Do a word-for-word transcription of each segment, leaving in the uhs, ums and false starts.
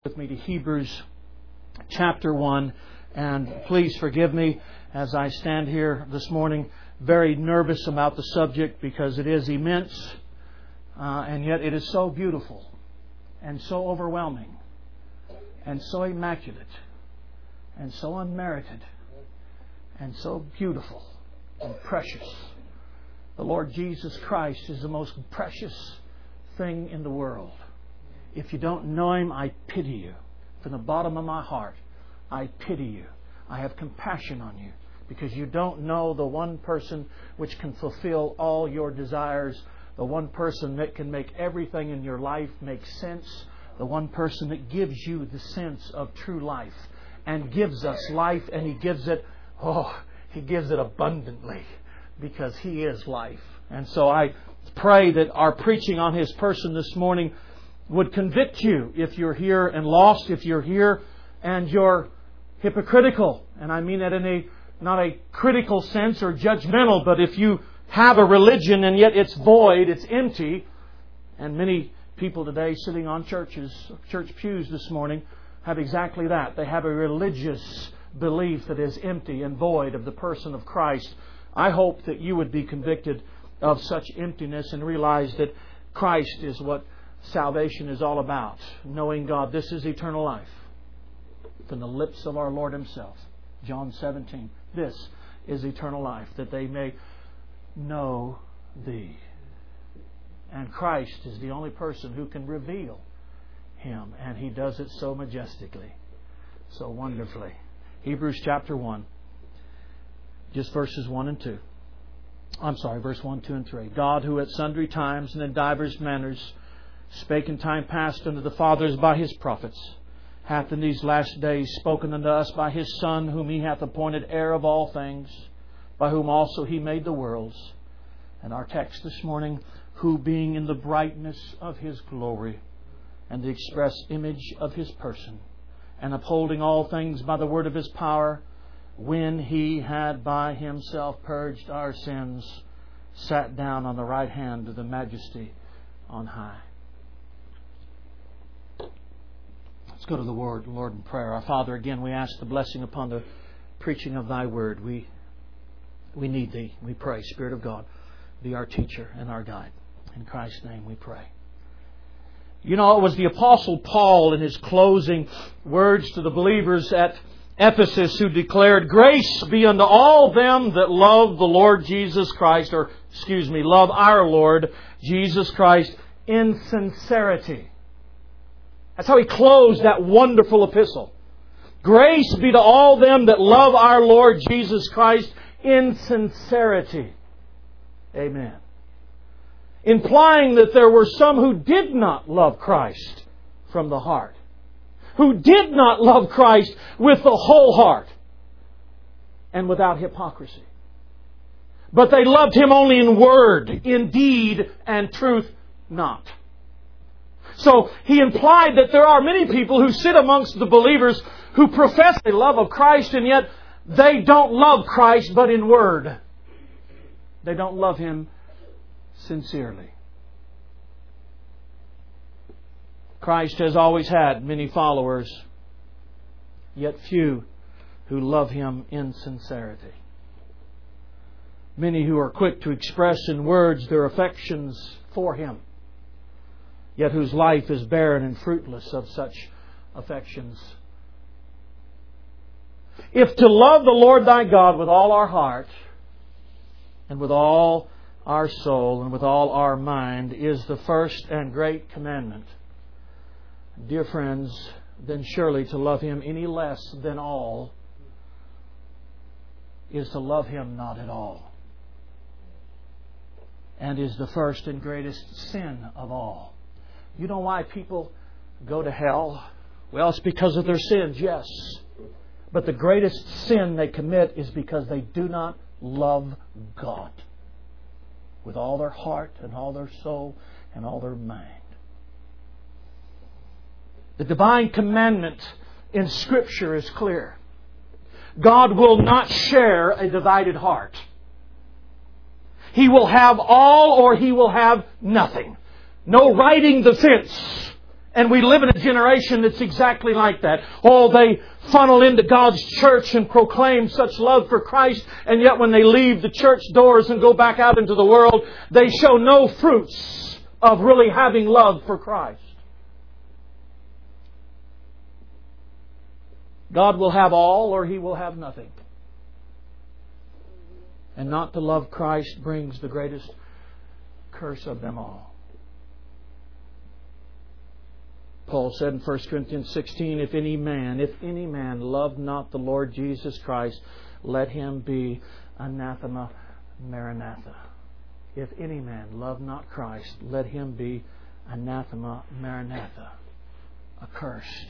With me to Hebrews chapter one, and please forgive me as I stand here this morning very nervous about the subject because it is immense uh, and yet it is so beautiful and so overwhelming and so immaculate and so unmerited and so beautiful and precious. The Lord Jesus Christ is the most precious thing in the world. If you don't know Him, I pity you. From the bottom of my heart, I pity you. I have compassion on you because you don't know the one person which can fulfill all your desires, the one person that can make everything in your life make sense, the one person that gives you the sense of true life and gives us life, and He gives it, oh, He gives it abundantly because He is life. And so I pray that our preaching on His person this morning would convict you if you're here and lost, if you're here and you're hypocritical. And I mean that in a not a critical sense or judgmental, but if you have a religion and yet it's void, it's empty. And many people today sitting on churches, church pews this morning have exactly that. They have a religious belief that is empty and void of the person of Christ. I hope that you would be convicted of such emptiness and realize that Christ is what salvation is all about. Knowing God. This is eternal life. From the lips of our Lord Himself. John seventeen. This is eternal life. That they may know Thee. And Christ is the only person who can reveal Him. And He does it so majestically. So wonderfully. Hebrews chapter one. Just verses one and two. I'm sorry, verse one, two, and three. God, who at sundry times and in divers manners spake in time past unto the fathers by His prophets, hath in these last days spoken unto us by His Son, whom He hath appointed heir of all things, by whom also He made the worlds. And our text this morning, who being in the brightness of His glory, and the express image of His person, and upholding all things by the word of His power, when He had by Himself purged our sins, sat down on the right hand of the Majesty on high. Let's go to the Word, Lord, in prayer. Our Father, again, we ask the blessing upon the preaching of Thy Word. We we need Thee. We pray, Spirit of God, be our teacher and our guide. In Christ's name we pray. You know, it was the Apostle Paul in his closing words to the believers at Ephesus who declared, "Grace be unto all them that love the Lord Jesus Christ," or, excuse me, love our Lord Jesus Christ in sincerity. That's how he closed that wonderful epistle. Grace be to all them that love our Lord Jesus Christ in sincerity. Amen. Implying that there were some who did not love Christ from the heart. Who did not love Christ with the whole heart. And without hypocrisy. But they loved Him only in word, in deed, and truth not. So he implied that there are many people who sit amongst the believers who profess the love of Christ, and yet they don't love Christ but in word. They don't love Him sincerely. Christ has always had many followers, yet few who love Him in sincerity. Many who are quick to express in words their affections for Him, yet whose life is barren and fruitless of such affections. If to love the Lord thy God with all our heart, and with all our soul, and with all our mind is the first and great commandment, dear friends, then surely to love Him any less than all is to love Him not at all, and is the first and greatest sin of all. You know why people go to hell? Well, it's because of their sins, yes. But the greatest sin they commit is because they do not love God with all their heart and all their soul and all their mind. The divine commandment in Scripture is clear. God will not share a divided heart. He will have all or He will have nothing. No riding the fence And we live in a generation that's exactly like that. Oh, they funnel into God's church and proclaim such love for Christ, and yet when they leave the church doors and go back out into the world, they show no fruits of really having love for Christ. God will have all or He will have nothing. And not to love Christ brings the greatest curse of them all. Paul said in First Corinthians sixteen, If any man, if any man love not the Lord Jesus Christ, let him be anathema maranatha. If any man love not Christ, let him be anathema maranatha. Accursed.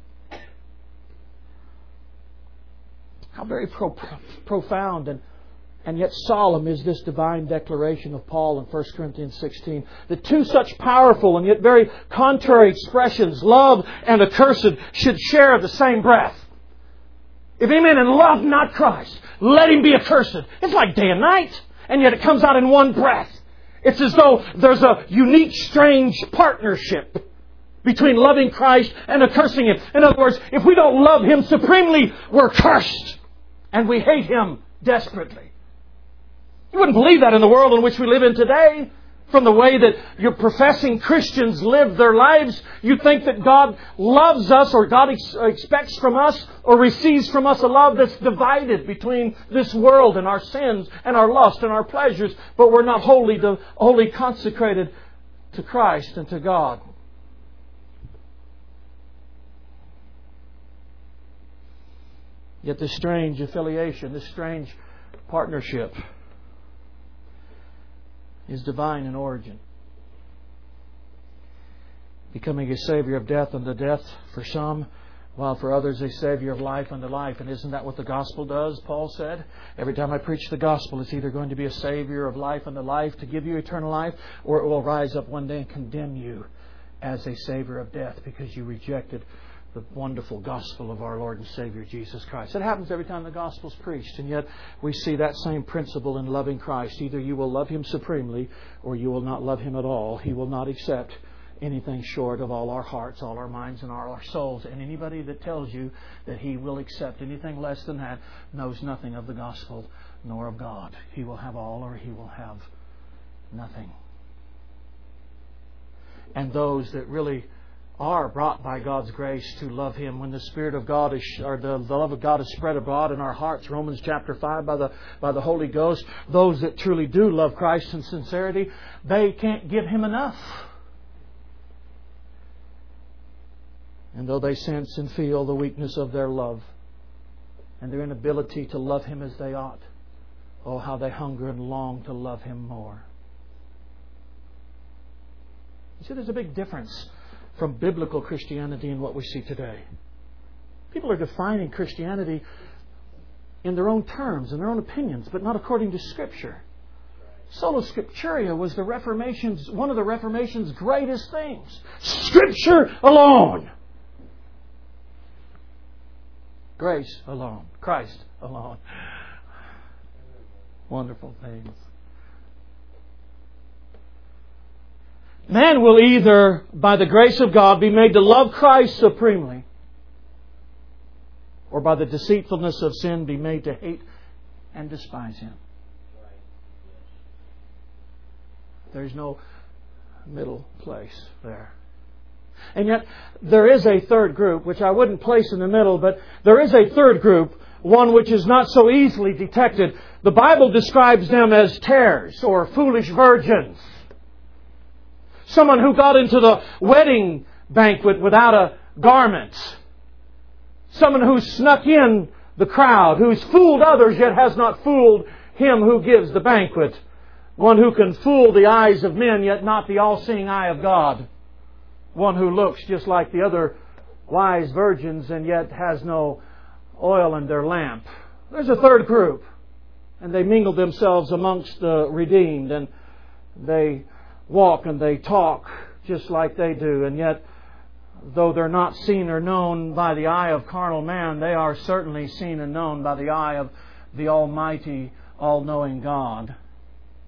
How very pro- profound and And yet solemn is this divine declaration of Paul in First Corinthians sixteen. The two such powerful and yet very contrary expressions, love and accursed, should share the same breath. If any man love not Christ, let him be accursed. It's like day and night, and yet it comes out in one breath. It's as though there's a unique, strange partnership between loving Christ and accursing Him. In other words, if we don't love Him supremely, we're cursed. And we hate Him desperately. You wouldn't believe that in the world in which we live in today. From the way that your professing Christians live their lives, you think that God loves us, or God ex- expects from us or receives from us a love that's divided between this world and our sins and our lust and our pleasures, but we're not wholly, to, wholly consecrated to Christ and to God. Yet this strange affiliation, this strange partnership is divine in origin. Becoming a Savior of death unto death for some, while for others a Savior of life unto life. And isn't that what the gospel does, Paul said? Every time I preach the gospel, it's either going to be a Savior of life unto life to give you eternal life, or it will rise up one day and condemn you as a Savior of death because you rejected the wonderful gospel of our Lord and Savior Jesus Christ. It happens every time the gospel is preached, and yet we see that same principle in loving Christ. Either you will love Him supremely or you will not love Him at all. He will not accept anything short of all our hearts, all our minds, and all our souls. And anybody that tells you that He will accept anything less than that knows nothing of the gospel nor of God. He will have all or He will have nothing. And those that really are brought by God's grace to love Him, when the Spirit of God is, or the, the love of God is spread abroad in our hearts, Romans chapter five, by the by the Holy Ghost, those that truly do love Christ in sincerity, they can't give Him enough. And though they sense and feel the weakness of their love and their inability to love Him as they ought, oh, how they hunger and long to love Him more. You see, there's a big difference from biblical Christianity and what we see today. People are defining Christianity in their own terms, in their own opinions, but not according to Scripture. Sola Scriptura was the Reformation's, one of the Reformation's greatest things. Scripture alone. Grace alone. Christ alone. Wonderful things. Man will either, by the grace of God, be made to love Christ supremely, or by the deceitfulness of sin be made to hate and despise Him. There's no middle place there. And yet, there is a third group, which I wouldn't place in the middle, but there is a third group, one which is not so easily detected. The Bible describes them as tares, or foolish virgins. Someone who got into the wedding banquet without a garment. Someone who snuck in the crowd, who's fooled others yet has not fooled Him who gives the banquet. One who can fool the eyes of men yet not the all-seeing eye of God. One who looks just like the other wise virgins and yet has no oil in their lamp. There's a third group. And they mingle themselves amongst the redeemed, and they walk and they talk just like they do, and yet though they're not seen or known by the eye of carnal man, they are certainly seen and known by the eye of the Almighty, all-knowing God.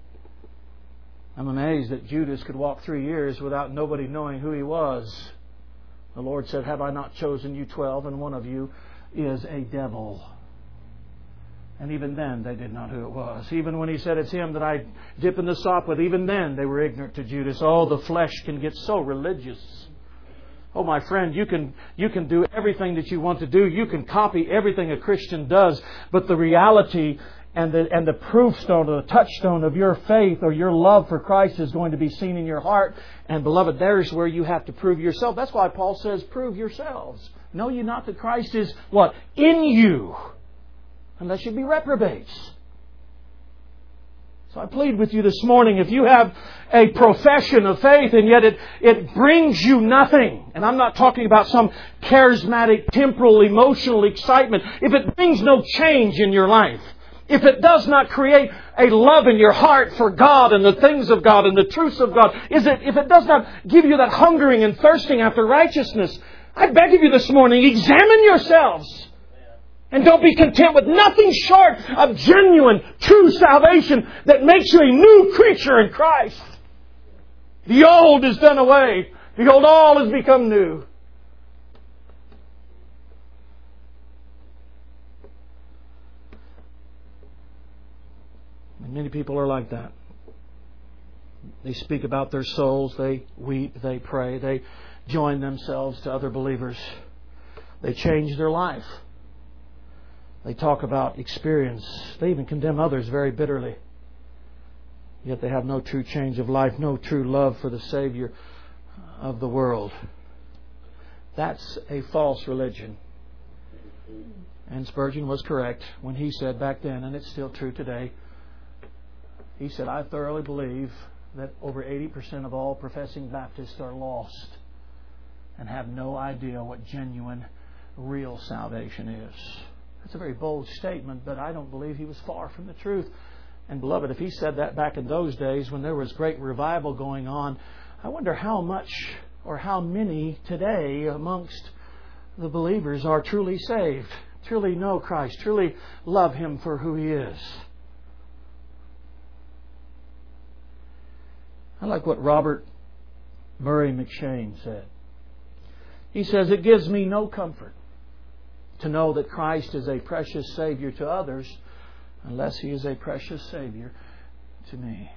I'm amazed that Judas could walk three years without nobody knowing who he was. The Lord said, have I not chosen you twelve, and one of you is a devil? And even then they did not know who it was. Even when He said, it's him that I dip in the sop with, even then they were ignorant to Judas. Oh, the flesh can get so religious. Oh, my friend, you can you can do everything that you want to do. You can copy everything a Christian does. But the reality and the and the proof stone or the touchstone of your faith or your love for Christ is going to be seen in your heart. And beloved, there's where you have to prove yourself. That's why Paul says, prove yourselves. Know ye not that Christ is what? In you. Unless you be reprobates. So I plead with you this morning, if you have a profession of faith and yet it, it brings you nothing, and I'm not talking about some charismatic, temporal, emotional excitement, if it brings no change in your life, if it does not create a love in your heart for God and the things of God and the truths of God, is it, if it does not give you that hungering and thirsting after righteousness, I beg of you this morning, examine yourselves. And don't be content with nothing short of genuine, true salvation that makes you a new creature in Christ. The old is done away. Behold, all has become new. And many people are like that. They speak about their souls. They weep. They pray. They join themselves to other believers. They change their life. They talk about experience. They even condemn others very bitterly. Yet they have no true change of life, no true love for the Savior of the world. That's a false religion. And Spurgeon was correct when he said back then, and it's still true today, he said, I thoroughly believe that over eighty percent of all professing Baptists are lost and have no idea what genuine, real salvation is. That's a very bold statement, but I don't believe he was far from the truth. And beloved, if he said that back in those days when there was great revival going on, I wonder how much or how many today amongst the believers are truly saved, truly know Christ, truly love Him for who He is. I like what Robert Murray McCheyne said. He says, it gives me no comfort to know that Christ is a precious Savior to others unless He is a precious Savior to me.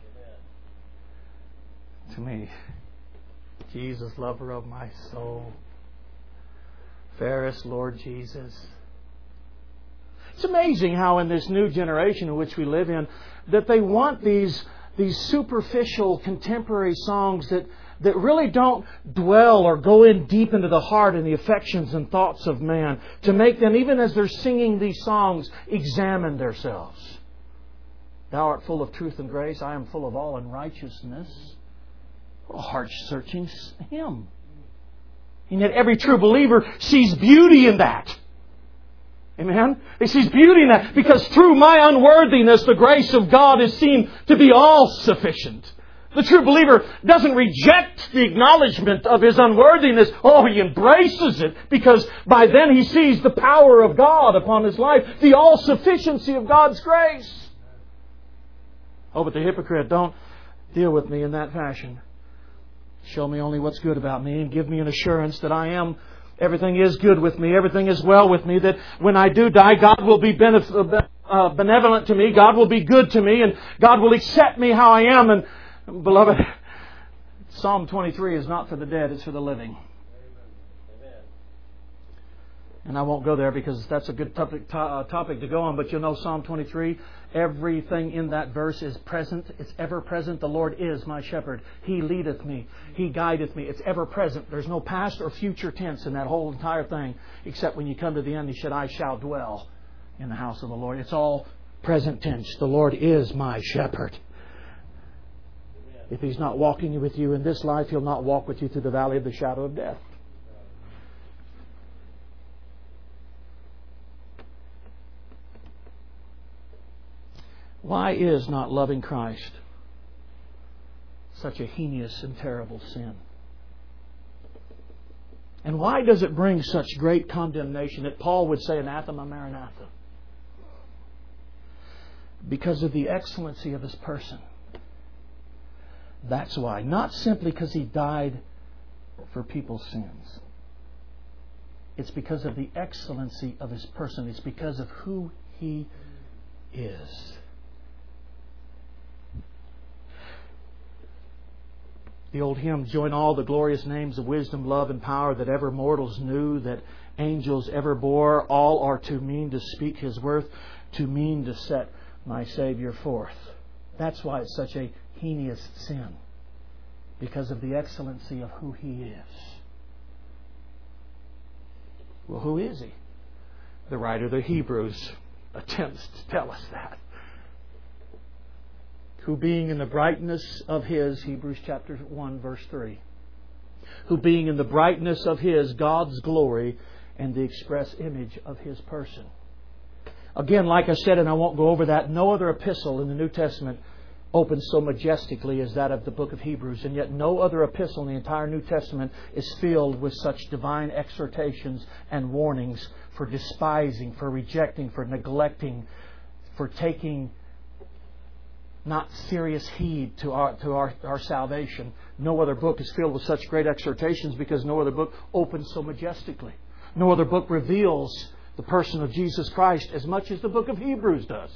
To me. Jesus, lover of my soul. Fairest Lord Jesus. It's amazing how in this new generation in which we live in, that they want these, these superficial contemporary songs that that really don't dwell or go in deep into the heart and the affections and thoughts of man, to make them, even as they're singing these songs, examine themselves. Thou art full of truth and grace, I am full of all unrighteousness. What a heart-searching hymn. And yet every true believer sees beauty in that. Amen? He sees beauty in that because through my unworthiness, the grace of God is seen to be all sufficient. The true believer doesn't reject the acknowledgement of his unworthiness. Oh, he embraces it because by then he sees the power of God upon his life, the all-sufficiency of God's grace. Oh, but the hypocrite, don't deal with me in that fashion. Show me only what's good about me and give me an assurance that I am, everything is good with me, everything is well with me, that when I do die, God will be benef- uh, benevolent to me, God will be good to me, and God will accept me how I am. And beloved, Psalm twenty-three is not for the dead, it's for the living. Amen. And I won't go there because that's a good topic, to, topic to go on, but you'll know Psalm twenty-three, everything in that verse is present. It's ever present. The Lord is my shepherd. He leadeth me. He guideth me. It's ever present. There's no past or future tense in that whole entire thing, except when you come to the end, He said, I shall dwell in the house of the Lord. It's all present tense. The Lord is my shepherd. If He's not walking with you in this life, He'll not walk with you through the valley of the shadow of death. Why is not loving Christ such a heinous and terrible sin? And why does it bring such great condemnation that Paul would say, anathema maranatha? Because of the excellency of His person. That's why. Not simply because He died for people's sins. It's because of the excellency of His person. It's because of who He is. The old hymn, join all the glorious names of wisdom, love, and power that ever mortals knew, that angels ever bore. All are too mean to speak His worth, too mean to set my Savior forth. That's why it's such a heinous sin. Because of the excellency of who He is. Well, who is He? The writer of the Hebrews attempts to tell us that. Who being in the brightness of His, Hebrews chapter one, verse three. Who being in the brightness of His, God's glory, and the express image of His person. Again, like I said, and I won't go over that, no other epistle in the New Testament opens so majestically as that of the book of Hebrews. And yet no other epistle in the entire New Testament is filled with such divine exhortations and warnings for despising, for rejecting, for neglecting, for taking not serious heed to our to our, our salvation. No other book is filled with such great exhortations because no other book opens so majestically. No other book reveals the person of Jesus Christ as much as the book of Hebrews does.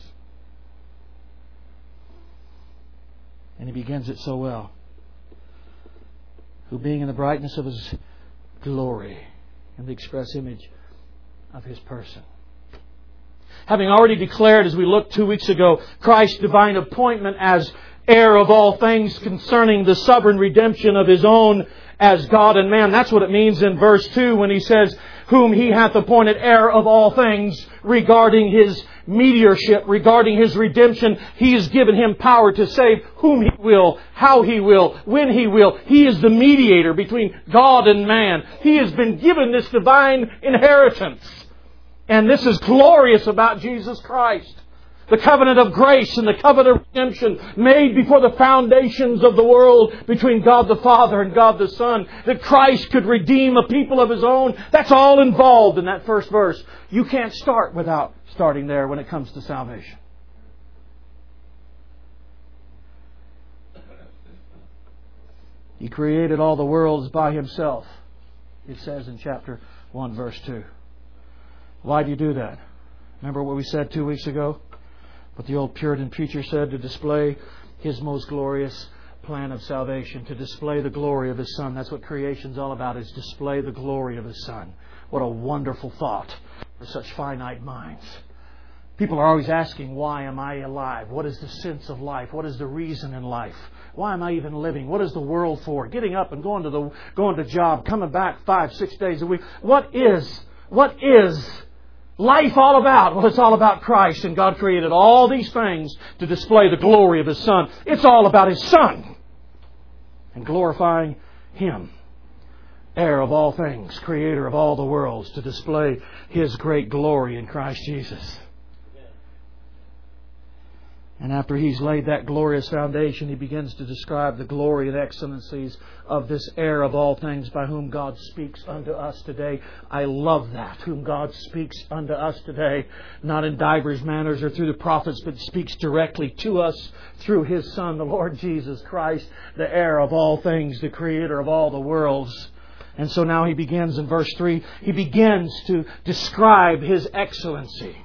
And he begins it so well. Who being in the brightness of His glory and the express image of His person. Having already declared, as we looked two weeks ago, Christ's divine appointment as heir of all things concerning the sovereign redemption of His own as God and man. That's what it means in verse two when He says, whom He hath appointed heir of all things regarding His mediatorship, regarding His redemption. He has given Him power to save whom He will, how He will, when He will. He is the mediator between God and man. He has been given this divine inheritance. And this is glorious about Jesus Christ. The covenant of grace and the covenant of redemption made before the foundations of the world between God the Father and God the Son. That Christ could redeem a people of His own. That's all involved in that first verse. You can't start without starting there when it comes to salvation. He created all the worlds by Himself. It says in chapter one, verse two. Why do you do that? Remember what we said two weeks ago? What the old Puritan preacher said, to display His most glorious plan of salvation, to display the glory of His Son. That's what creation's all about, is display the glory of His Son. What a wonderful thought for such finite minds. People are always asking, why am I alive? What is the sense of life? What is the reason in life? Why am I even living? What is the world for? Getting up and going to the going to job, coming back five, six days a week. What is, what is life all about? Well, it's all about Christ, and God created all these things to display the glory of His Son. It's all about His Son and glorifying Him, heir of all things, creator of all the worlds, to display His great glory in Christ Jesus. And after He's laid that glorious foundation, He begins to describe the glory and excellencies of this heir of all things by whom God speaks unto us today. I love that, whom God speaks unto us today, not in divers manners or through the prophets, but speaks directly to us through His Son, the Lord Jesus Christ, the heir of all things, the creator of all the worlds. And so now He begins in verse three, He begins to describe His excellency.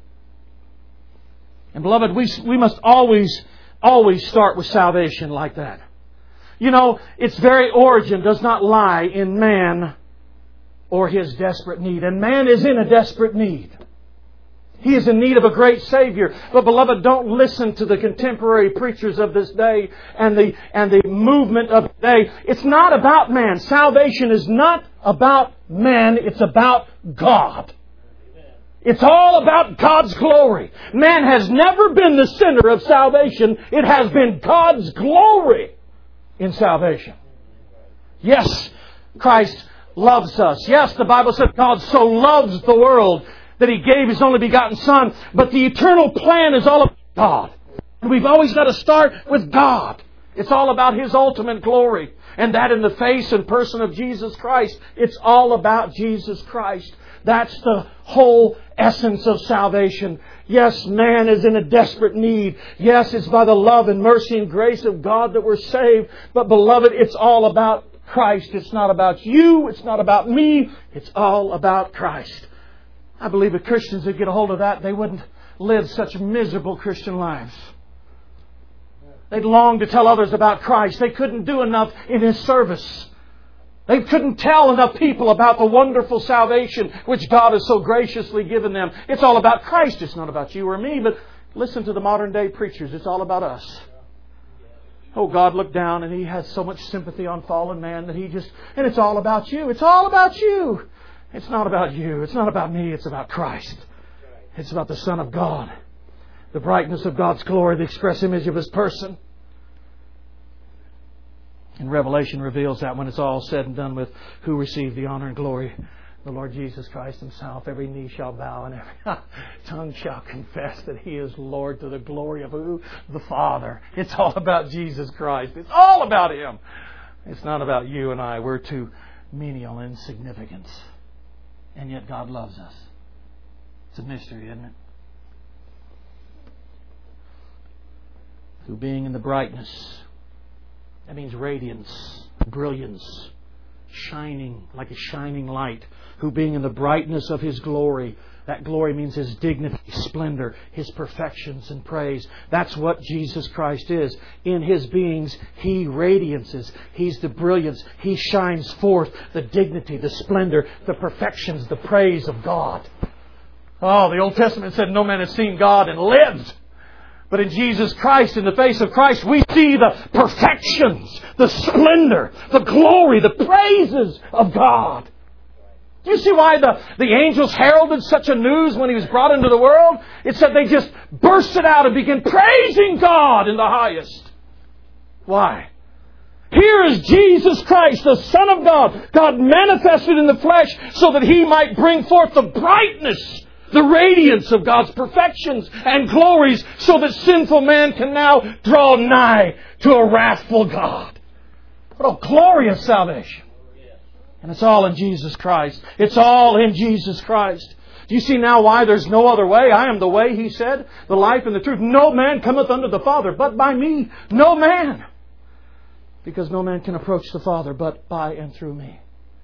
And beloved, we we must always, always start with salvation like that. You know, its very origin does not lie in man or his desperate need. And man is in a desperate need. He is in need of a great Savior. But beloved, don't listen to the contemporary preachers of this day and the, and the movement of the day. It's not about man. Salvation is not about man. It's about God. It's all about God's glory. Man has never been the center of salvation. It has been God's glory in salvation. Yes, Christ loves us. Yes, the Bible says God so loves the world that He gave His only begotten Son. But the eternal plan is all about God. And we've always got to start with God. It's all about His ultimate glory. And that in the face and person of Jesus Christ. It's all about Jesus Christ. That's the whole essence of salvation. Yes, man is in a desperate need. Yes, it's by the love and mercy and grace of God that we're saved. But beloved, it's all about Christ. It's not about you. It's not about me. It's all about Christ. I believe if Christians would get a hold of that, they wouldn't live such miserable Christian lives. They'd long to tell others about Christ. They couldn't do enough in His service. They couldn't tell enough people about the wonderful salvation which God has so graciously given them. It's all about Christ. It's not about you or me. But listen to the modern day preachers. It's all about us. Oh, God looked down and He has so much sympathy on fallen man that He just... And it's all about you. It's all about you. It's not about you. It's not about me. It's about Christ. It's about the Son of God. The brightness of God's glory, the express image of His person. And Revelation reveals that when it's all said and done with, who received the honor and glory? The Lord Jesus Christ Himself. Every knee shall bow and every tongue shall confess that He is Lord to the glory of who? The Father. It's all about Jesus Christ. It's all about Him. It's not about you and I. We're too menial insignificance. And yet God loves us. It's a mystery, isn't it? Who being in the brightness... That means radiance, brilliance, shining like a shining light. Who being in the brightness of His glory. That glory means His dignity, splendor, His perfections and praise. That's what Jesus Christ is. In His beings, He radiances. He's the brilliance. He shines forth the dignity, the splendor, the perfections, the praise of God. Oh, the Old Testament said no man has seen God and lived. But in Jesus Christ, in the face of Christ, we see the perfections, the splendor, the glory, the praises of God. Do you see why the, the angels heralded such a news when He was brought into the world? It said they just bursted out and began praising God in the highest. Why? Here is Jesus Christ, the Son of God, God manifested in the flesh so that He might bring forth the brightness, the radiance of God's perfections and glories so that sinful man can now draw nigh to a wrathful God. What a glorious salvation. And it's all in Jesus Christ. It's all in Jesus Christ. Do you see now why there's no other way? I am the way, He said, the life and the truth. No man cometh unto the Father but by me. No man. Because no man can approach the Father but by and through me.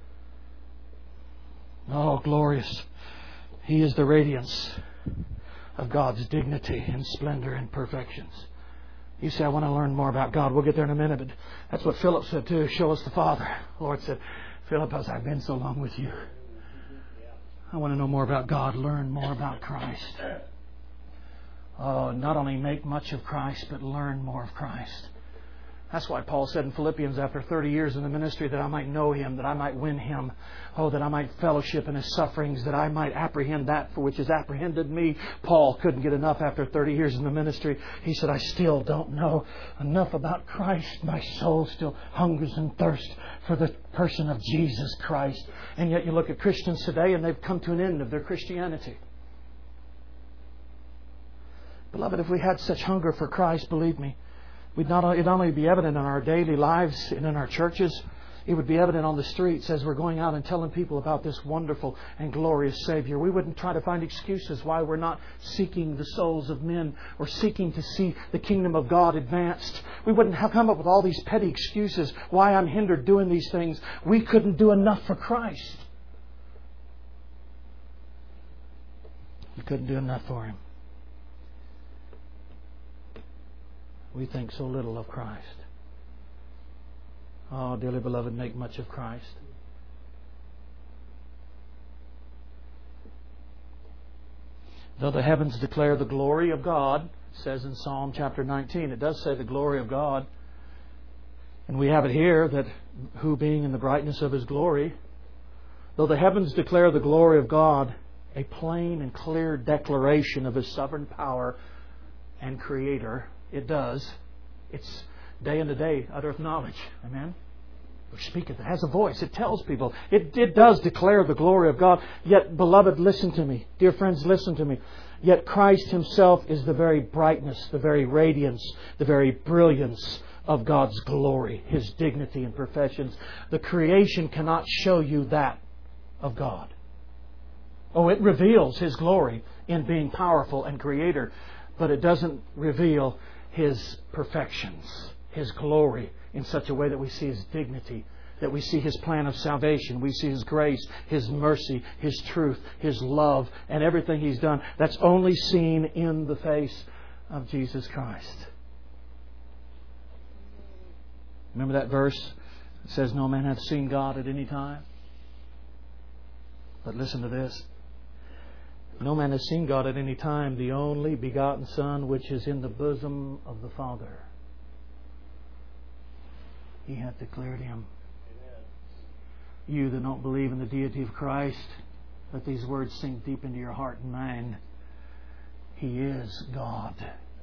Oh, glorious. He is the radiance of God's dignity and splendor and perfections. You say, I want to learn more about God. We'll get there in a minute. But that's what Philip said too. Show us the Father. The Lord said, Philip, as I've been so long with you, I want to know more about God. Learn more about Christ. Oh, not only make much of Christ, but learn more of Christ. That's why Paul said in Philippians, after thirty years in the ministry, that I might know Him, that I might win Him. Oh, that I might fellowship in His sufferings, that I might apprehend that for which has apprehended me. Paul couldn't get enough after thirty years in the ministry. He said, I still don't know enough about Christ. My soul still hungers and thirsts for the person of Jesus Christ. And yet you look at Christians today and they've come to an end of their Christianity. Beloved, if we had such hunger for Christ, believe me, We'd not, it'd not only be evident in our daily lives and in our churches, it would be evident on the streets as we're going out and telling people about this wonderful and glorious Savior. We wouldn't try to find excuses why we're not seeking the souls of men or seeking to see the kingdom of God advanced. We wouldn't have come up with all these petty excuses why I'm hindered doing these things. We couldn't do enough for Christ. We couldn't do enough for Him. We think so little of Christ. Oh, dearly beloved, make much of Christ. Though the heavens declare the glory of God, it says in Psalm chapter nineteen, it does say the glory of God. And we have it here that who being in the brightness of His glory, though the heavens declare the glory of God, a plain and clear declaration of His sovereign power and Creator, it does. It's day into day uttereth knowledge. Amen? Or speaketh. It has a voice. It tells people. It, it does declare the glory of God. Yet, beloved, listen to me. Dear friends, listen to me. Yet Christ Himself is the very brightness, the very radiance, the very brilliance of God's glory, His dignity and perfections. The creation cannot show you that of God. Oh, it reveals His glory in being powerful and Creator, but it doesn't reveal His perfections, His glory in such a way that we see His dignity that we see His plan of salvation. We see His grace, His mercy, His truth, His love, and everything He's done. That's only seen in the face of Jesus Christ. Remember that verse? It says, no man hath seen God at any time. But listen to this. No man has seen God at any time, the only begotten Son, which is in the bosom of the Father. He hath declared Him. Amen. You that don't believe in the deity of Christ, let these words sink deep into your heart and mind. He is God.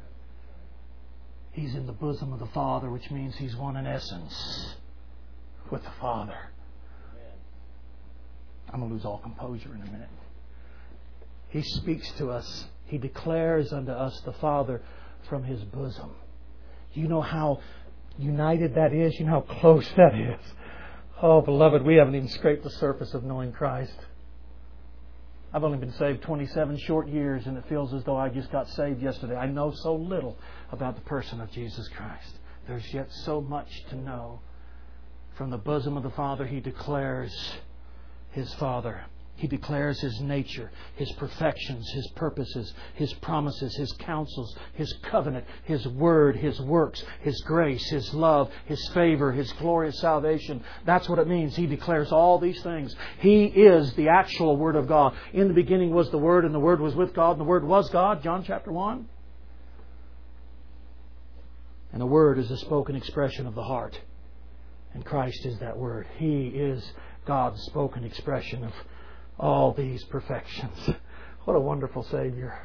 He's in the bosom of the Father, which means He's one in essence with the Father. Amen. I'm going to lose all composure in a minute. He speaks to us. He declares unto us the Father from His bosom. You know how united that is? You know how close that is? Oh, beloved, we haven't even scraped the surface of knowing Christ. I've only been saved twenty-seven short years, and it feels as though I just got saved yesterday. I know so little about the person of Jesus Christ. There's yet so much to know. From the bosom of the Father, He declares His Father. He declares His nature, His perfections, His purposes, His promises, His counsels, His covenant, His word, His works, His grace, His love, His favor, His glorious salvation. That's what it means. He declares all these things. He is the actual Word of God. In the beginning was the Word, and the Word was with God, and the Word was God. John chapter one. And the Word is a spoken expression of the heart. And Christ is that Word. He is God's spoken expression of all these perfections. What a wonderful Savior.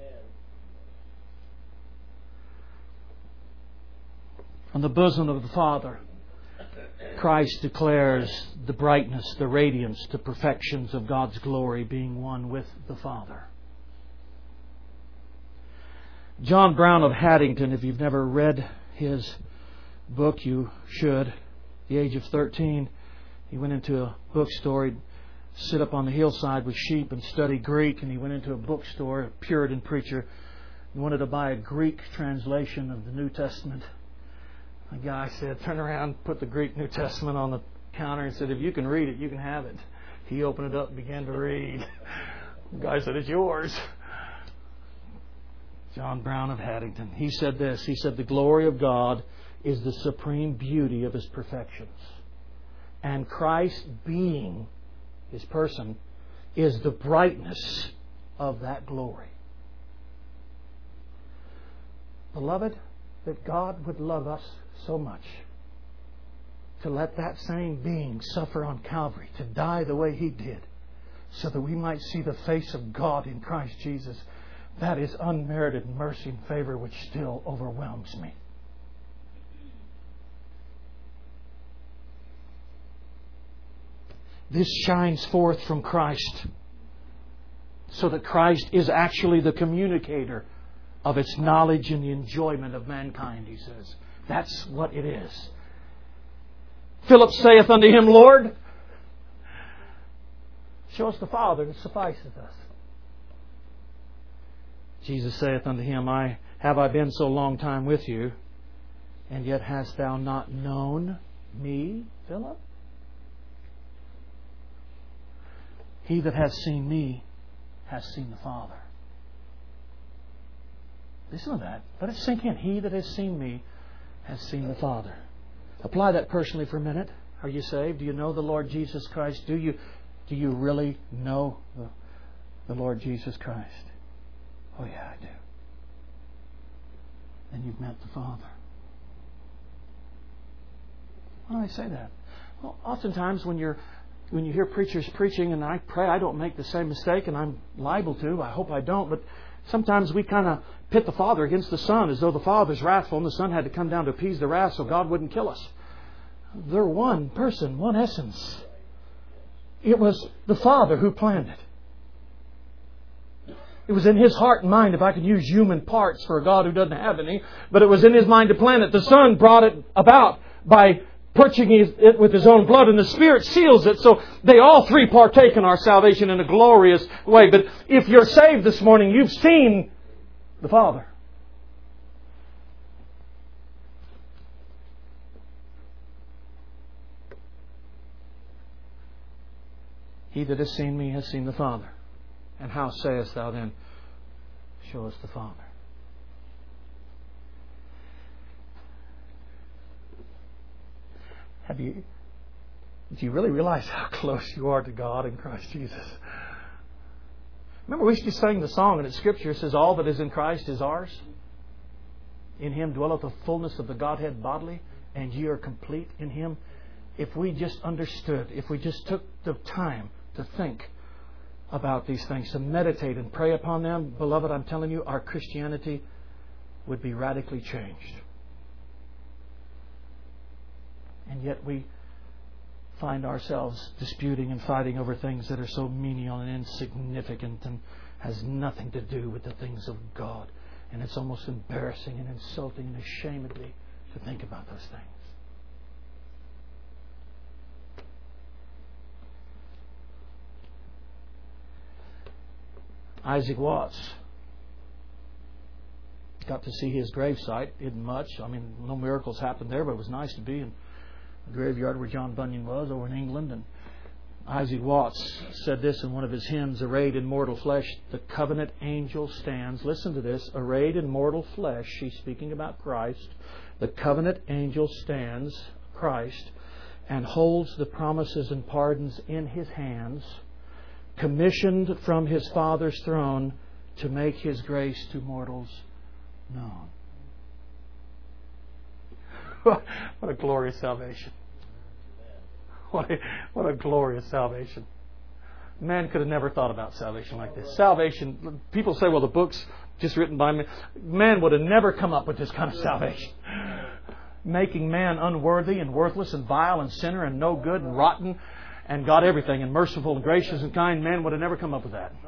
From the bosom of the Father, Christ declares the brightness, the radiance, the perfections of God's glory, being one with the Father. John Brown of Haddington, if you've never read his book, you should. At the age of thirteen, he went into a bookstore. He'd sit up on the hillside with sheep and study Greek, and he went into a bookstore, a Puritan preacher. He wanted to buy a Greek translation of the New Testament. The guy said, turn around, put the Greek New Testament on the counter and said, if you can read it, you can have it. He opened it up and began to read. The guy said, it's yours. John Brown of Haddington. He said this. He said, the glory of God is the supreme beauty of His perfections. And Christ being His person is the brightness of that glory. Beloved, that God would love us so much to let that same being suffer on Calvary, to die the way He did, so that we might see the face of God in Christ Jesus. That is unmerited mercy and favor which still overwhelms me. This shines forth from Christ, so that Christ is actually the communicator of its knowledge and the enjoyment of mankind, he says. That's what it is. Philip saith unto Him, Lord, show us the Father, and it suffices us. Jesus saith unto him, I have I been so long time with you, and yet hast thou not known me, Philip? He that hath seen me hath seen the Father. Listen to that. Let it sink in. He that has seen me has seen the Father. Apply that personally for a minute. Are you saved? Do you know the Lord Jesus Christ? Do you do you really know the, the Lord Jesus Christ? Oh yeah, I do. Then you've met the Father. Why do I say that? Well, oftentimes when you're When you hear preachers preaching, and I pray I don't make the same mistake, and I'm liable to, I hope I don't, but sometimes we kind of pit the Father against the Son as though the Father's wrathful and the Son had to come down to appease the wrath so God wouldn't kill us. They're one person, one essence. It was the Father who planned it. It was in His heart and mind, if I could use human parts for a God who doesn't have any, but it was in His mind to plan it. The Son brought it about by purchasing it with His own blood, and the Spirit seals it, so they all three partake in our salvation in a glorious way. But if you're saved this morning, you've seen the Father. He that has seen me has seen the Father. And how sayest thou then, show us the Father? Have you, do you really realize how close you are to God in Christ Jesus? Remember, we just sang the song, and in Scripture it says, all that is in Christ is ours. In Him dwelleth the fullness of the Godhead bodily, and ye are complete in Him. If we just understood, if we just took the time to think about these things, to meditate and pray upon them, beloved, I'm telling you, our Christianity would be radically changed. And yet we find ourselves disputing and fighting over things that are so menial and insignificant and has nothing to do with the things of God. And it's almost embarrassing and insulting and ashamedly to think about those things. Isaac Watts. Got to see his gravesite. Isn't much. I mean, no miracles happened there, but it was nice to be in the graveyard where John Bunyan was over in England. And Isaac Watts said this in one of his hymns, arrayed in mortal flesh, the covenant angel stands. Listen to this. Arrayed in mortal flesh, she's speaking about Christ. The covenant angel stands, Christ, and holds the promises and pardons in His hands, commissioned from His Father's throne to make His grace to mortals known. What a glorious salvation. What a, what a glorious salvation. Man could have never thought about salvation like this. Salvation, people say, well, the book's just written by man. Man would have never come up with this kind of salvation. Making man unworthy and worthless and vile and sinner and no good and rotten and God everything and merciful and gracious and kind. Man would have never come up with that.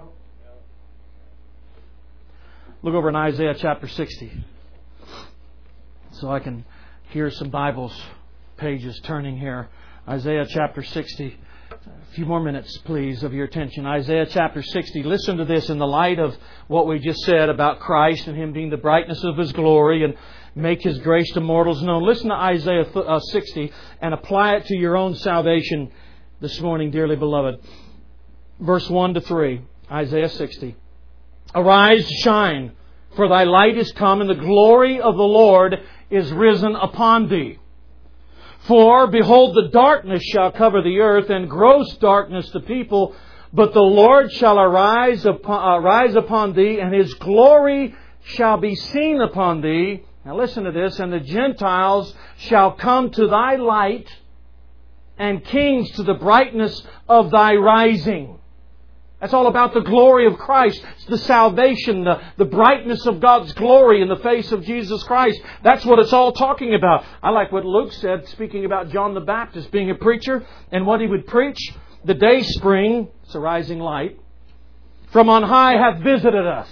Look over in Isaiah chapter sixty. So I can hear some Bibles pages turning here. Isaiah chapter sixty. A few more minutes, please, of your attention. Isaiah chapter sixty. Listen to this in the light of what we just said about Christ and Him being the brightness of His glory and make His grace to mortals known. Listen to Isaiah sixty and apply it to your own salvation this morning, dearly beloved. Verse one to three. Isaiah sixty. Arise, shine, for thy light is come, and the glory of the Lord is risen upon thee. For, behold, the darkness shall cover the earth, and gross darkness the people. But the Lord shall arise upon, uh, rise upon thee, and His glory shall be seen upon thee. Now listen to this. And the Gentiles shall come to thy light, and kings to the brightness of thy rising. That's all about the glory of Christ. It's the salvation, the, the brightness of God's glory in the face of Jesus Christ. That's what it's all talking about. I like what Luke said, speaking about John the Baptist being a preacher and what he would preach. The day spring, it's a rising light, from on high hath visited us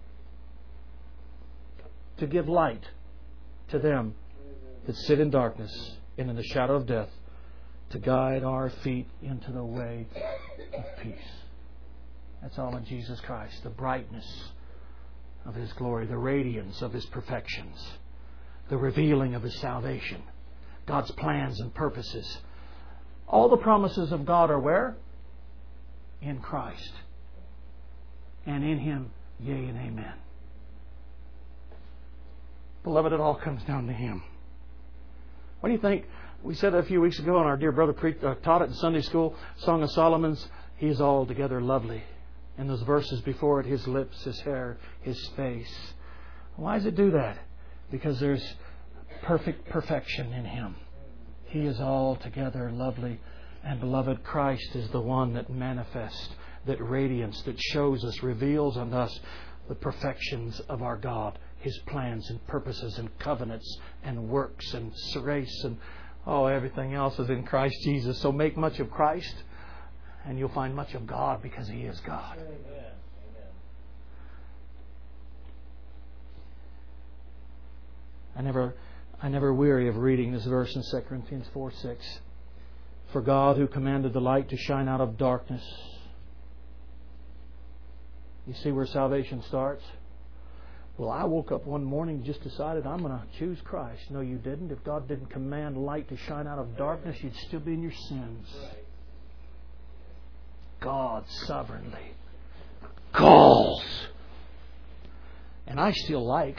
to give light to them that sit in darkness and in the shadow of death, to guide our feet into the way of peace. That's all in Jesus Christ. The brightness of His glory, the radiance of His perfections, the revealing of His salvation, God's plans and purposes. All the promises of God are where? In Christ. And in Him, yea and amen. Beloved, it all comes down to Him. What do you think? We said that a few weeks ago, and our dear brother pre- uh, taught it in Sunday school, Song of Solomon's. He is altogether lovely. And those verses before it, His lips, His hair, His face. Why does it do that? Because there's perfect perfection in Him. He is altogether lovely. And beloved, Christ is the one that manifests, that radiance, that shows us, reveals on us the perfections of our God. His plans and purposes and covenants and works and grace and oh, everything else is in Christ Jesus. So make much of Christ, and you'll find much of God, because He is God. Amen. Amen. I never, I never weary of reading this verse in Second Corinthians four six. For God, who commanded the light to shine out of darkness. You see where salvation starts? Well, I woke up one morning and just decided I'm going to choose Christ. No, you didn't. If God didn't command light to shine out of darkness, you'd still be in your sins. God sovereignly calls. And I still like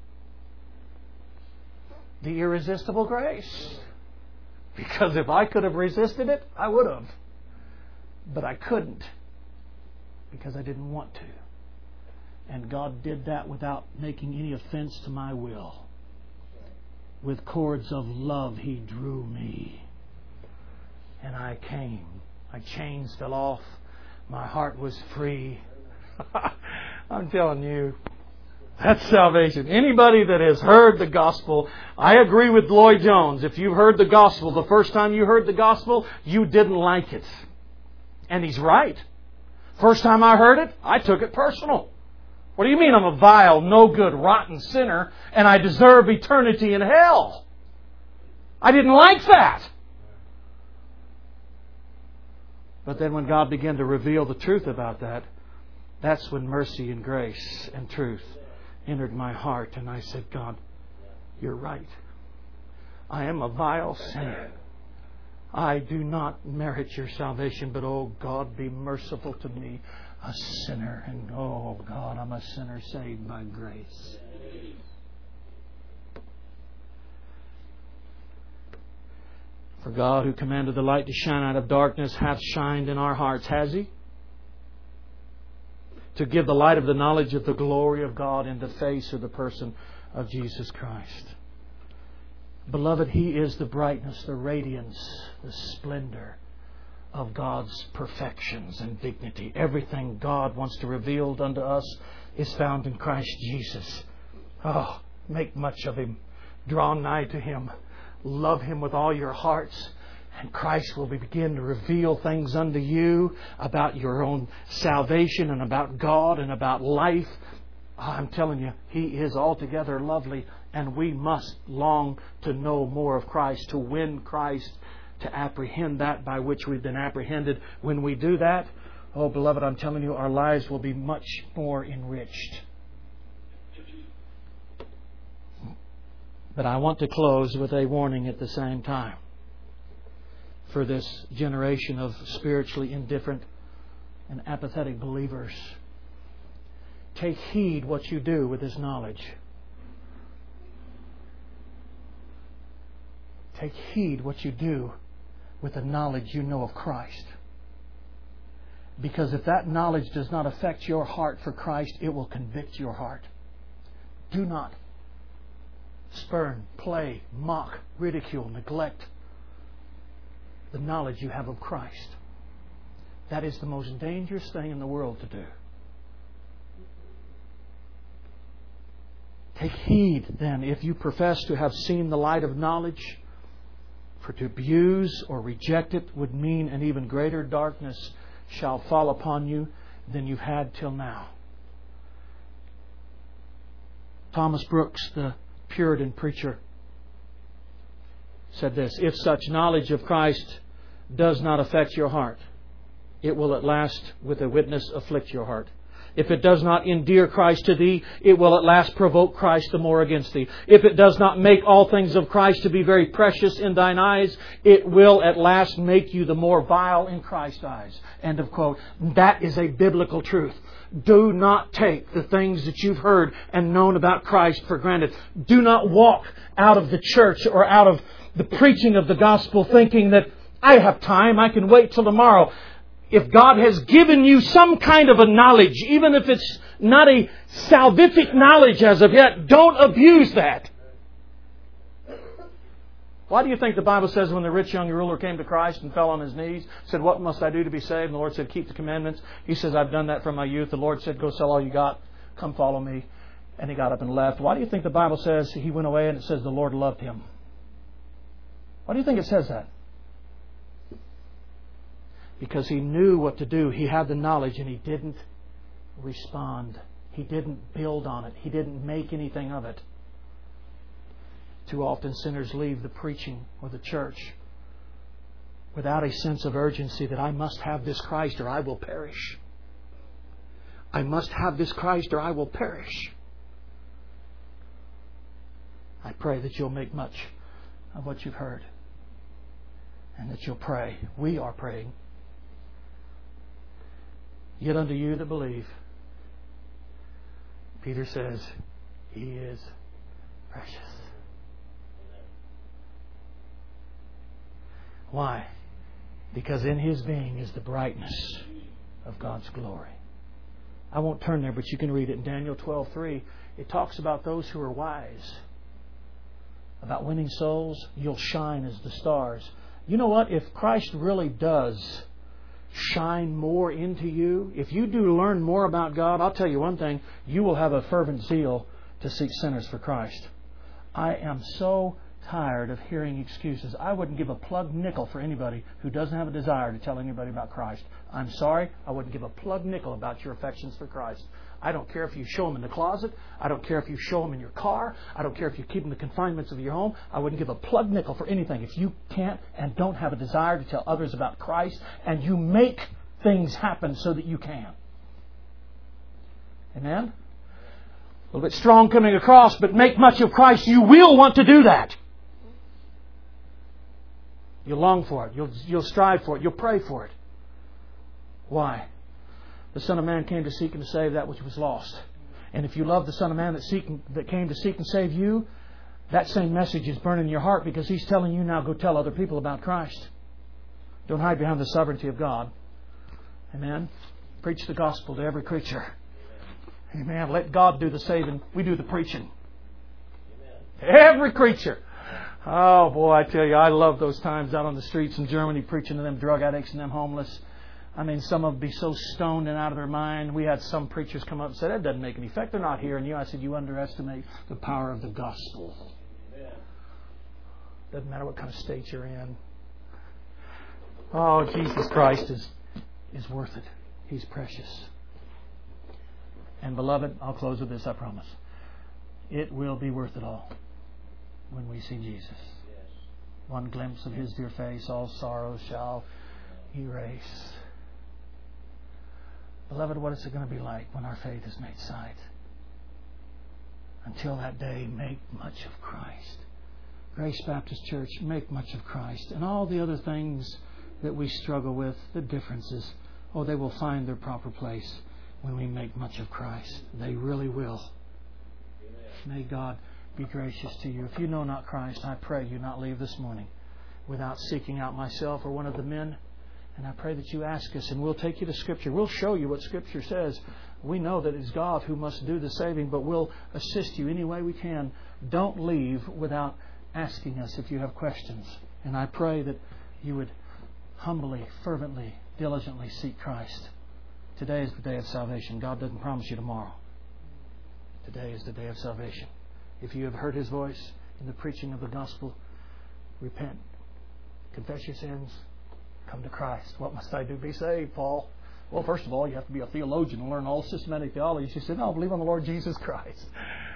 the irresistible grace. Because if I could have resisted it, I would have. But I couldn't. Because I didn't want to. And God did that without making any offense to my will. With cords of love He drew me. And I came. My chains fell off. My heart was free. I'm telling you, that's salvation. Anybody that has heard the gospel, I agree with Lloyd Jones. If you heard the gospel, the first time you heard the gospel, you didn't like it. And he's right. First time I heard it, I took it personal. What do you mean I'm a vile, no good, rotten sinner and I deserve eternity in hell? I didn't like that. But then when God began to reveal the truth about that, that's when mercy and grace and truth entered my heart. And I said, God, You're right. I am a vile sinner. I do not merit Your salvation, but oh God, be merciful to me, a sinner. And oh God, I'm a sinner saved by grace. For God, who commanded the light to shine out of darkness, hath shined in our hearts, has He? To give the light of the knowledge of the glory of God in the face of the person of Jesus Christ. Beloved, He is the brightness, the radiance, the splendor of God's perfections and dignity. Everything God wants to reveal unto us is found in Christ Jesus. Oh, make much of Him. Draw nigh to Him. Love Him with all your hearts. And Christ will begin to reveal things unto you about your own salvation and about God and about life. I'm telling you, He is altogether lovely. And we must long to know more of Christ, to win Christ, to apprehend that by which we've been apprehended. When we do that, oh beloved, I'm telling you, our lives will be much more enriched. But I want to close with a warning at the same time for this generation of spiritually indifferent and apathetic believers. Take heed what you do with this knowledge. Take heed what you do with the knowledge you know of Christ. Because if that knowledge does not affect your heart for Christ, it will convict your heart. Do not spurn, play, mock, ridicule, neglect the knowledge you have of Christ. That is the most dangerous thing in the world to do. Take heed then, if you profess to have seen the light of knowledge, for to abuse or reject it would mean an even greater darkness shall fall upon you than you've had till now. Thomas Brooks, the Puritan preacher, said this: if such knowledge of Christ does not affect your heart, it will at last with a witness afflict your heart. If it does not endear Christ to thee, it will at last provoke Christ the more against thee. If it does not make all things of Christ to be very precious in thine eyes, it will at last make you the more vile in Christ's eyes. End of quote. That is a biblical truth. Do not take the things that you've heard and known about Christ for granted. Do not walk out of the church or out of the preaching of the gospel thinking that I have time, I can wait till tomorrow. If God has given you some kind of a knowledge, even if it's not a salvific knowledge as of yet, don't abuse that. Why do you think the Bible says when the rich young ruler came to Christ and fell on his knees, said, what must I do to be saved? And the Lord said, keep the commandments. He says, I've done that from my youth. The Lord said, go sell all you got. Come follow me. And he got up and left. Why do you think the Bible says he went away and it says the Lord loved him? Why do you think it says that? Because he knew what to do. He had the knowledge and he didn't respond. He didn't build on it. He didn't make anything of it. Too often sinners leave the preaching or the church without a sense of urgency that I must have this Christ or I will perish. I must have this Christ or I will perish. I pray that you'll make much of what you've heard and that you'll pray. We are praying Yet unto you that believe, Peter says, He is precious. Why? Because in His being is the brightness of God's glory. I won't turn there, but you can read it in Daniel twelve three. It talks about those who are wise, about winning souls. You'll shine as the stars. You know what? If Christ really does shine more into you, if you do learn more about God, I'll tell you one thing, you will have a fervent zeal to seek sinners for Christ. I am so tired of hearing excuses. I wouldn't give a plug nickel for anybody who doesn't have a desire to tell anybody about Christ. I'm sorry, I wouldn't give a plug nickel about your affections for Christ. I don't care if you show them in the closet. I don't care if you show them in your car. I don't care if you keep them in the confinements of your home. I wouldn't give a plug nickel for anything. If you can't and don't have a desire to tell others about Christ, and you make things happen so that you can. Amen? A little bit strong coming across, but make much of Christ. You will want to do that. You'll long for it. You'll, you'll strive for it. You'll pray for it. Why? The Son of Man came to seek and to save that which was lost. And if you love the Son of Man that, seek, that came to seek and save you, that same message is burning in your heart, because He's telling you now, go tell other people about Christ. Don't hide behind the sovereignty of God. Amen? Preach the gospel to every creature. Amen. Let God do the saving. We do the preaching. Every creature. Oh boy, I tell you, I love those times out on the streets in Germany preaching to them drug addicts and them homeless. I mean, some of them be so stoned and out of their mind. We had some preachers come up and say, that doesn't make any effect. They're not hearing you. I said, you underestimate the power of the gospel. Amen. Doesn't matter what kind of state you're in. Oh, Jesus Christ is, is worth it. He's precious. And beloved, I'll close with this, I promise. It will be worth it all when we see Jesus. Yes. One glimpse of His dear face, all sorrows shall erase. Beloved, what is it going to be like when our faith is made sight? Until that day, make much of Christ. Grace Baptist Church, make much of Christ. And all the other things that we struggle with, the differences, oh, they will find their proper place when we make much of Christ. They really will. Amen. May God be gracious to you. If you know not Christ, I pray you not leave this morning without seeking out myself or one of the men. And I pray that you ask us, and we'll take you to Scripture. We'll show you what Scripture says. We know that it's God who must do the saving, but we'll assist you any way we can. Don't leave without asking us if you have questions. And I pray that you would humbly, fervently, diligently seek Christ. Today is the day of salvation. God doesn't promise you tomorrow. Today is the day of salvation. If you have heard His voice in the preaching of the gospel, repent. Confess your sins. Come to Christ. What must I do to be saved, Paul? Well, first of all, you have to be a theologian and learn all systematic theology. She said, no, believe on the Lord Jesus Christ.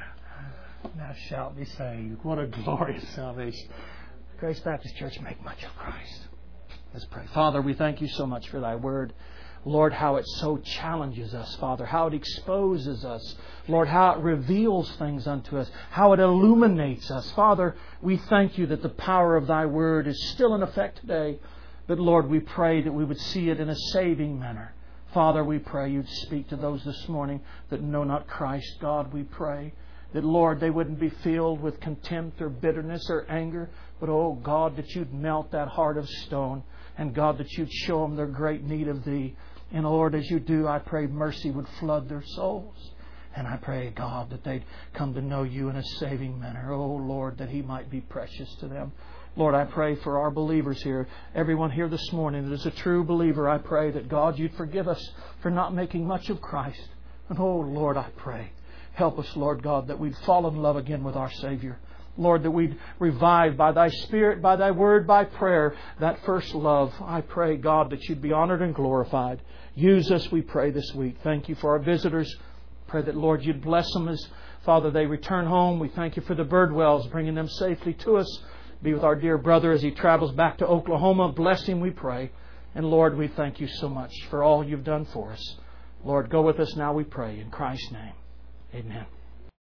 Thou shalt be saved. What a glorious salvation. Grace Baptist Church, make much of Christ. Let's pray. Father, we thank you so much for Thy Word. Lord, how it so challenges us, Father. How it exposes us. Lord, how it reveals things unto us. How it illuminates us. Father, we thank you that the power of Thy Word is still in effect today. But Lord, we pray that we would see it in a saving manner. Father, we pray you'd speak to those this morning that know not Christ. God, we pray that, Lord, they wouldn't be filled with contempt or bitterness or anger. But, oh God, that you'd melt that heart of stone. And God, that you'd show them their great need of Thee. And Lord, as you do, I pray mercy would flood their souls. And I pray, God, that they'd come to know you in a saving manner. Oh Lord, that He might be precious to them. Lord, I pray for our believers here. Everyone here this morning that is a true believer, I pray that, God, you'd forgive us for not making much of Christ. And oh Lord, I pray, help us, Lord God, that we'd fall in love again with our Savior. Lord, that we'd revive by Thy Spirit, by Thy Word, by prayer, that first love. I pray, God, that you'd be honored and glorified. Use us, we pray, this week. Thank you for our visitors. Pray that, Lord, you'd bless them as, Father, they return home. We thank you for the Birdwells, bringing them safely to us. Be with our dear brother as he travels back to Oklahoma. Bless him, we pray. And Lord, we thank you so much for all you've done for us. Lord, go with us now, we pray. In Christ's name, amen.